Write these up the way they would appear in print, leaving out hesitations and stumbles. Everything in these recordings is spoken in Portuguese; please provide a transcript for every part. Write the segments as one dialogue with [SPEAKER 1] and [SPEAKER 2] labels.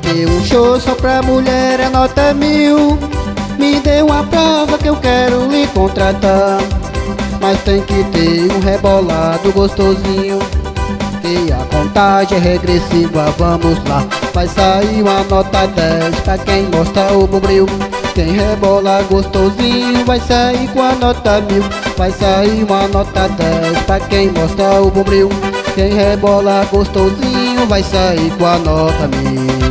[SPEAKER 1] ter um show só pra mulher é nota 1000. Me dê uma prova que eu quero lhe contratar, mas tem que ter um rebolado gostosinho, que a contagem é regressiva, vamos lá. Vai sair uma nota 10 pra quem mostra o bombril. Quem rebola gostosinho vai sair com a nota 1000. Vai sair uma nota 10 pra quem mostra o bombril. Quem rebola gostosinho vai sair com a nota 1000.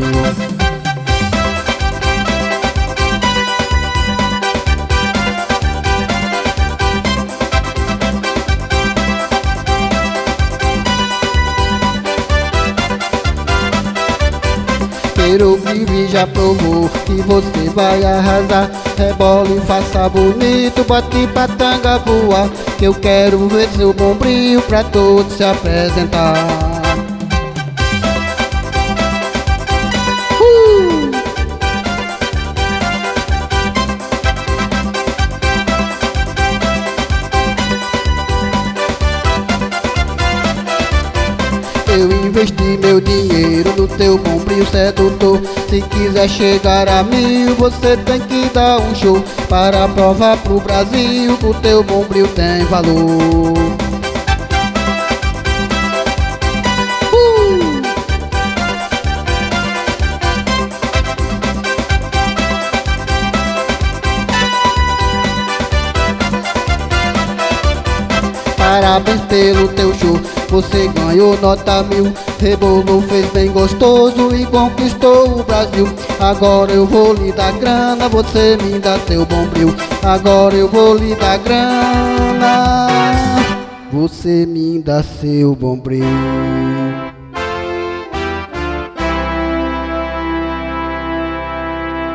[SPEAKER 1] O Vivi já provou que você vai arrasar. Rebole e faça bonito, bote pra tanga voar, que eu quero ver seu bombril pra todos se apresentar. Eu investi meu dinheiro no teu bombril sedutor. Se quiser chegar a 1000, você tem que dar um show para provar pro Brasil que o teu bombril tem valor. Parabéns pelo teu show, você ganhou nota 1000. Rebolou, fez bem gostoso e conquistou o Brasil. Agora eu vou lhe dar grana, você me dá teu bombril. Agora eu vou lhe dar grana, você me dá seu bombril.